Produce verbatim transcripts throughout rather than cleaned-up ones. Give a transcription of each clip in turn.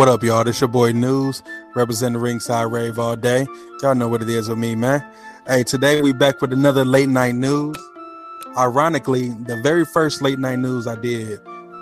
What up, y'all? This your boy News, representing Ringside Rave all day. Y'all know what it is with me, man. Hey, today we back with another late night news. Ironically, the very first late night news I did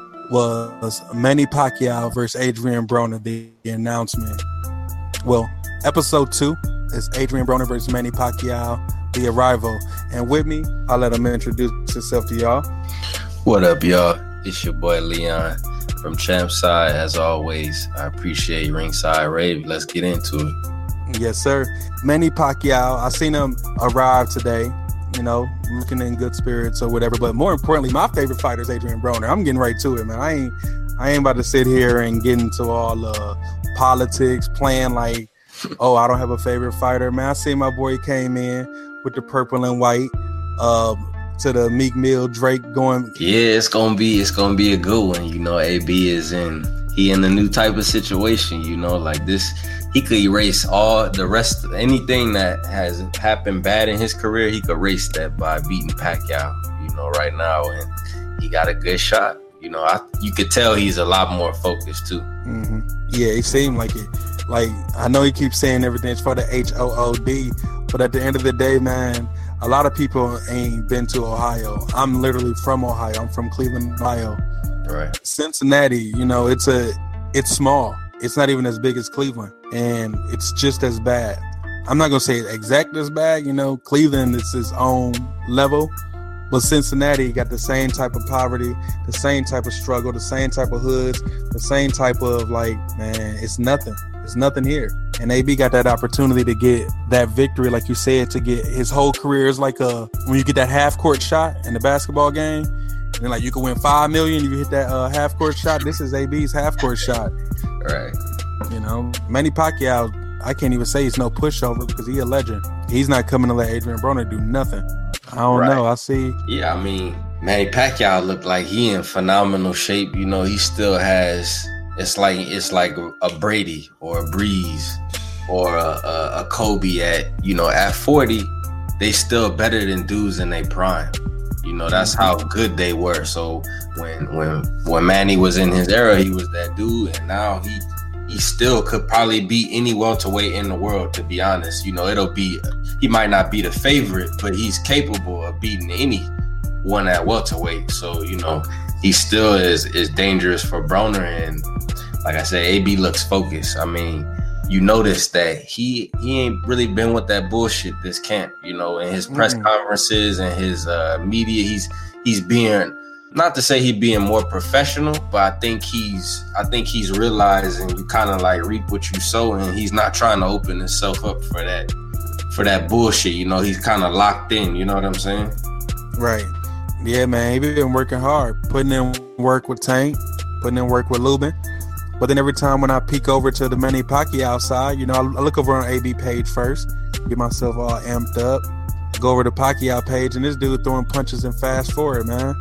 was Manny Pacquiao versus Adrian Broner, the, the announcement. Well, episode two is Adrian Broner versus Manny Pacquiao, the arrival. And with me, I'll let him introduce himself to y'all. What up, y'all? It's your boy Leon from Champside. As always, I appreciate Ringside Rave. Let's get into it. Yes, sir. Manny Pacquiao, I seen him arrive today, you know, looking in good spirits or whatever. But more importantly, my favorite fighter is Adrian Broner. I'm getting right to it, man. I ain't I ain't about to sit here and get into all the uh, politics, playing like, oh, I don't have a favorite fighter. Man, I see my boy came in with the purple and white. Um, to the Meek Mill Drake going. Yeah, it's gonna be it's gonna be a good one. You know, A B is in he in a new type of situation. You know, like this, he could erase all the rest of anything that has happened bad in his career. He could erase that by beating Pacquiao. You know, right now, and he got a good shot. You know, I you could tell he's a lot more focused too. Mm-hmm. Yeah, it seemed like it. Like, I know he keeps saying everything's for the H O O D, but at the end of the day, man, a lot of people ain't been to Ohio. I'm literally from Ohio. I'm from Cleveland, Ohio. Right. Cincinnati, you know, it's a, it's small. It's not even as big as Cleveland, and it's just as bad. I'm not gonna say exact as bad. You know, Cleveland is its own level, but Cincinnati got the same type of poverty, the same type of struggle, the same type of hoods, the same type of like, man, it's nothing. It's nothing here. And A B got that opportunity to get that victory, like you said, to get his whole career. Is like a when you get that half court shot in the basketball game, and then like you can win five million. You hit that uh, half court shot. This is A B's half court shot. Right. You know, Manny Pacquiao, I can't even say he's no pushover because he's a legend. He's not coming to let Adrian Broner do nothing. I don't right. know. I see. Yeah, I mean, Manny Pacquiao looked like he in phenomenal shape. You know, he still has. It's like it's like a Brady or a Breeze or a, a, a Kobe at, you know, at forty, they still better than dudes in their prime. You know, that's how good they were. So when when when Manny was in his era, he was that dude, and now he he still could probably beat any welterweight in the world, to be honest. You know, it'll be he might not be the favorite, but he's capable of beating any one at welterweight. So, you know, he still is is dangerous for Broner, and like I said, A B looks focused. I mean, you notice that he he ain't really been with that bullshit this camp. You know, in his press mm. conferences and his uh, media, he's he's being, not to say he being more professional, but I think he's I think he's realizing you kind of like reap what you sow, and he's not trying to open himself up for that for that bullshit. You know, he's kind of locked in. You know what I'm saying? Right. Yeah, man, he been working hard, putting in work with Tank, putting in work with Lubin. But then every time when I peek over to the Manny Pacquiao side, you know, I, I look over on A B page first, get myself all amped up, go over to Pacquiao page, and this dude throwing punches and fast forward, man.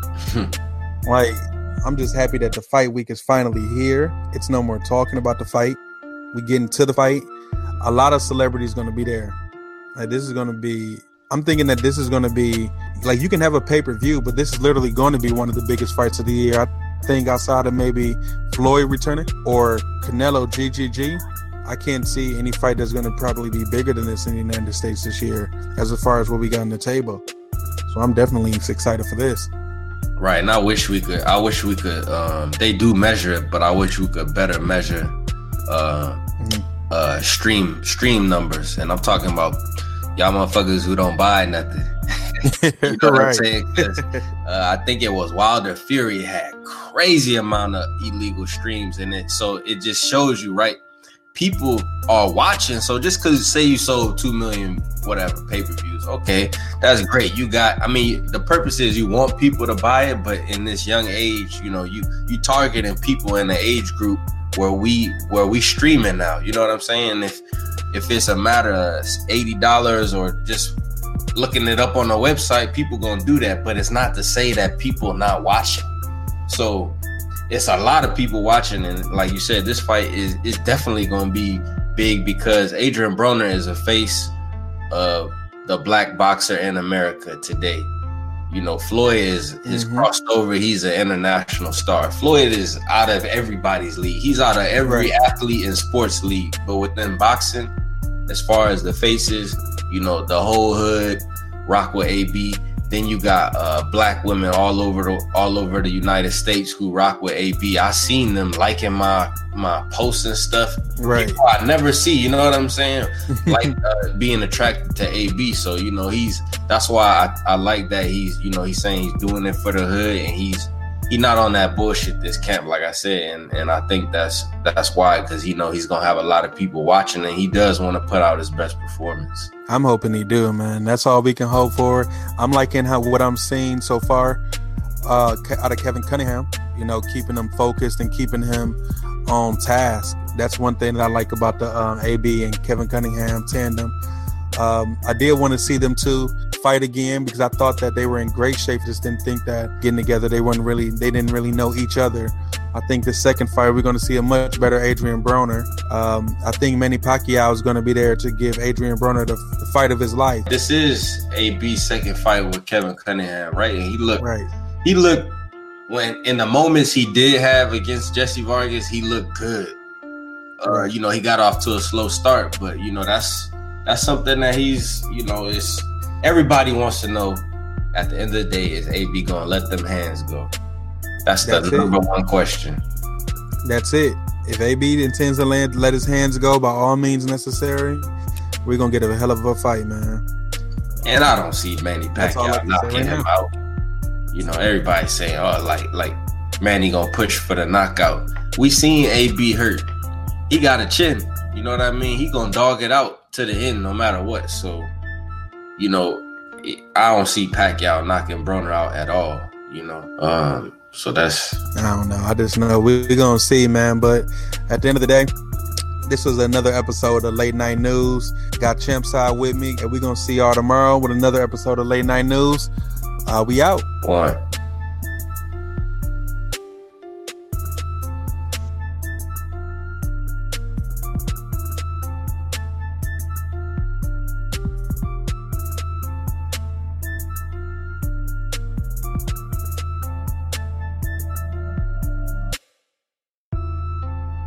Like, I'm just happy that the fight week is finally here. It's no more talking about the fight. We getting to the fight. A lot of celebrities going to be there. Like, this is going to be, I'm thinking that this is going to be, like, you can have a pay-per-view, but this is literally going to be one of the biggest fights of the year. I think outside of maybe Floyd returning or Canelo G G G, I can't see any fight that's going to probably be bigger than this in the United States this year as far as what we got on the table. So I'm definitely excited for this. Right, and I wish we could, I wish we could, um, they do measure it, but I wish we could better measure uh, mm-hmm. uh, stream stream numbers. And I'm talking about y'all motherfuckers who don't buy nothing. You know what I'm saying? Uh, I think it was Wilder Fury had crazy amount of illegal streams in it. So it just shows you, right? People are watching. So just because say you sold two million, whatever, pay-per-views, okay, that's great. You got, I mean, the purpose is you want people to buy it, but in this young age, you know, you you targeting people in the age group where we where we streaming now. You know what I'm saying? If if it's a matter of eighty dollars or just looking it up on the website, people gonna do that, but it's not to say that people not watching. So it's a lot of people watching, and like you said, this fight is is definitely gonna be big because Adrian Broner is a face of the black boxer in America today. You know, Floyd is is Mm-hmm. crossed over. He's an international star. Floyd is out of everybody's league. He's out of every Right. athlete in sports league. But within boxing, as far as the faces, you know, the whole hood rock with A B. Then you got uh, black women all over the all over the United States who rock with A B. I seen them liking my my posts and stuff. Right. People I never see. You know what I'm saying? Like uh, being attracted to A B. So you know he's that's why I, I like that he's you know he's saying he's doing it for the hood and he's he not on that bullshit this camp, like I said, and and I think that's that's why, because you know he's gonna have a lot of people watching and he does want to put out his best performance. I'm hoping he do, man. That's all we can hope for. I'm liking how what I'm seeing so far uh, out of Kevin Cunningham. You know, keeping him focused and keeping him on task. That's one thing that I like about the um, A B and Kevin Cunningham tandem. Um, I did want to see them two fight again because I thought that they were in great shape. Just didn't think that getting together, they weren't really, they didn't really know each other. I think the second fight, we're going to see a much better Adrian Broner. Um, I think Manny Pacquiao is going to be there to give Adrian Broner the, the fight of his life. This is A B's second fight with Kevin Cunningham, right? And he looked, Right. he looked when in the moments he did have against Jesse Vargas, he looked good. Uh, you know, he got off to a slow start, but you know that's that's something that he's, you know, it's everybody wants to know. At the end of the day, is A B gonna let them hands go? That's the That's number it. one question. That's it. If A B intends to let, let his hands go by all means necessary, we're going to get a hell of a fight, man. And I don't see Manny That's all I Pacquiao can say knocking right him now. out. You know, everybody's saying, oh, like like Manny gonna push for the knockout. We seen A B hurt. He got a chin. You know what I mean? He gonna dog it out to the end no matter what. So, you know, I don't see Pacquiao knocking Broner out at all. You know, um, so that's. I don't know. I just know we- we're going to see, man. But at the end of the day, this was another episode of Late Night News. Got Champ Side with me, and we're going to see y'all tomorrow with another episode of Late Night News. Uh, we out. One.